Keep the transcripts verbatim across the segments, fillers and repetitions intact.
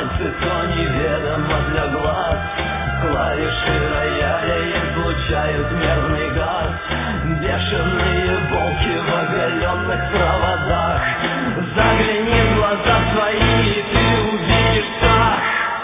танцы, то неведомо для глаз. Клавиши рояля излучают нервный газ. Бешеные волки в оголенных проводах. Загляни в глаза свои, и ты увидишь страх.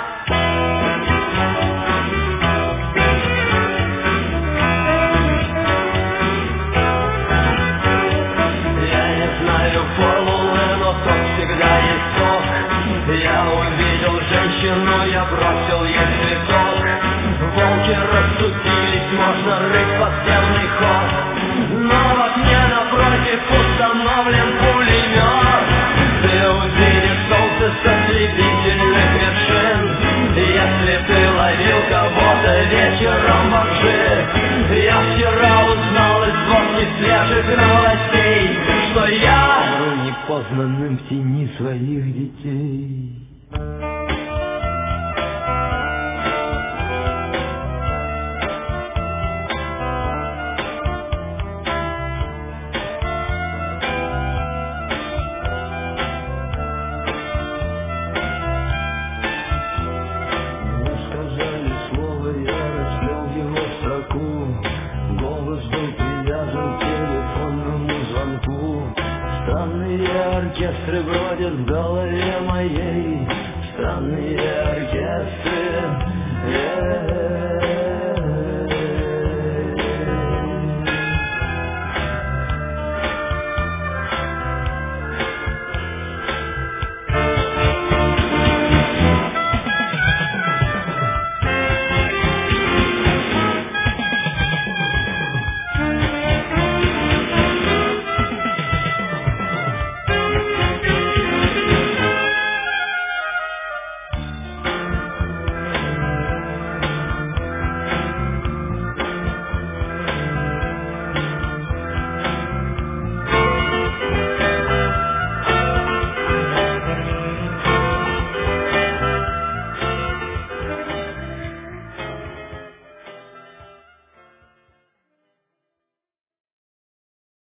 Я не знаю формулы, но сок всегда есть сок. Я увидел женщину, я бросил ей цветок. Волки расступились, можно рыть подземный ход. Но в окне напротив установлен пулемет. Ты увидишь солнце со слепительных вершин. Если ты ловил кого-то вечером во лжи. Я вчера узнал из двух несвежих новостей, что я умру непознанным в тени своих детей. Странные оркестры бродят в голове.